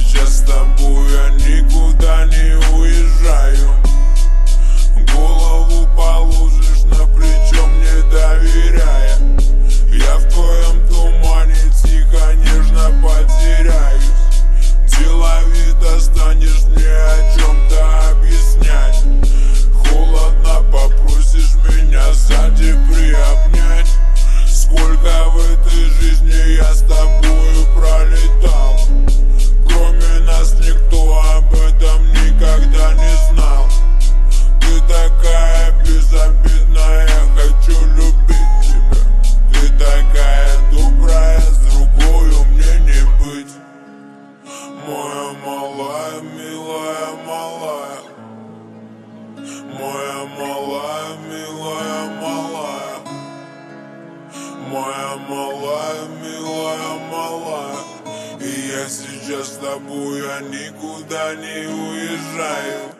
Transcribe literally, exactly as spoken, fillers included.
сейчас с тобой я никуда не уезжаю. Голову положишь на плечо, мне доверяя. Я в твоем тумане тихо, нежно потеряюсь. Деловито станешь мне о чем-то объяснять. Холодно попросишь меня сзади приобнять. Сколько в этой жизни я с тобою пролетал. Кроме нас никто об этом никогда не знал. Ты такая безобидная, я хочу любить тебя. Ты такая добрая, с другою мне не быть. Моя малая, милая, малая. Моя малая, милая, малая. Моя малая, милая, малая. И я сейчас с тобой, я никуда не уезжаю.